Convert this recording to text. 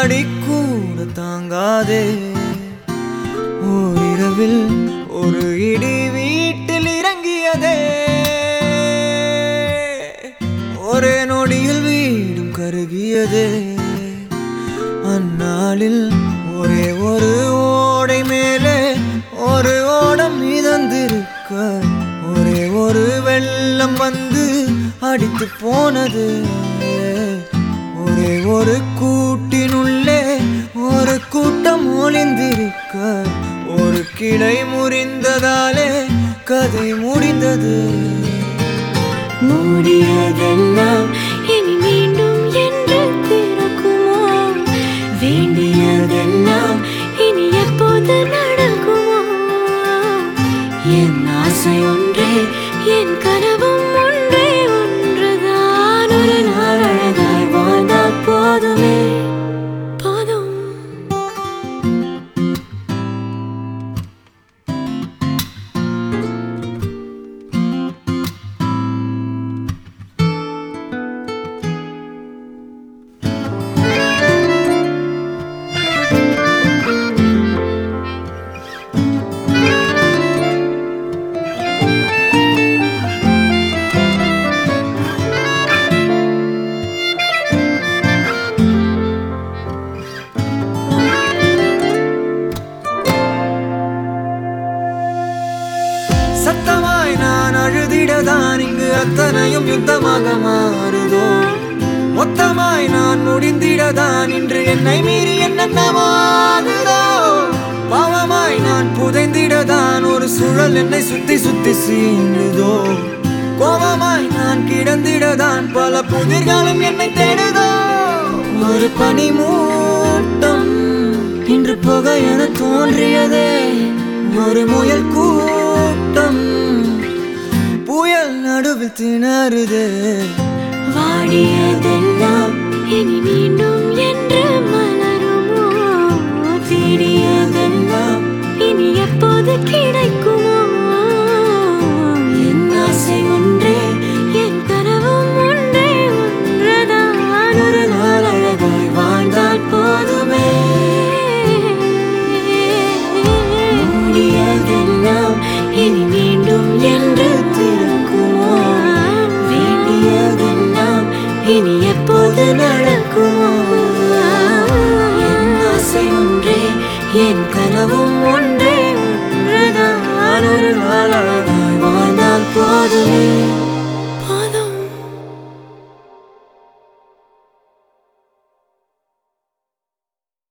அடி கூட தாங்காதே. ஓரிரவில் ஒரு இடி வீட்டில் இறங்கியதே. ஒரே நொடியில் வீடும் கருகியதே. அந்நாளில் ஒரே ஒரு ஓடை மேலே ஒரு ஓடம் மிதந்திருக்க ஒரே ஒரு வெள்ளம் வந்து அடித்து போனது. ஒரே ஒரு கூட்டினுள்ளே ஒரு கூட்டம் ஒளிந்திருக்க ஒரு கிளை முறிந்ததாலே கதை முடிந்தது. மூடியதெல்லாம் இனி மீண்டும் என்று திறக்குமோ? வேண்டியதெல்லாம் இனி எப்போது நடக்குமோ? என் ஆசை ஒன்றே, என் கனவும் ஒன்றே, ஒன்றுதான். ஒரு நாள் அழகாய் வாழ்ந்தால் போதுமே, போதும். சத்தமாய் நான் அழுதிடதான் இங்கு அத்தனையும் யுத்தமாக மாறுதோ? மொத்தமாய் நான் முடிந்திடதான் இன்று என்னை மீறி என்னென்னமாகுதோ? பாவமாய் நான் புதைந்திடதான் ஒரு சுழல் என்னை சுத்தி சுத்தி சீண்டுதோ? கோபமாய் நான் கிடந்திடதான் பல புதிர்களும் என்னை தேடுதோ? ஒரு பனி மூட்டம் இன்று போக என தோன்றியதே. ஒரு முயல் கூட்டம் புயல் நடுவில் திணறுதே. வாடியதெல்லாம் இனி மீண்டும் என்று மலருமோ? தேடியதெல்லாம் இனி எப்போது கிடைக்குமோ? என் ஆசை ஒன்றே, என் கனவும் ஒன்றே, ஒன்றுதான். ஒரு நாள் அழகாய் வாழ்ந்தால் போதுமே. மூடியதெல்லாம் இனி மீண்டும் என்று திறக்குமோ? வேண்டியதெல்லாம் இனி எப்போது நடக்குமோ? என் ஆசை ஒன்றே, என் கனவும் ஒன்றே, ஒன்றுதான். ஒரு நாள் அழகாய் வாழ்ந்தால் போதுமே.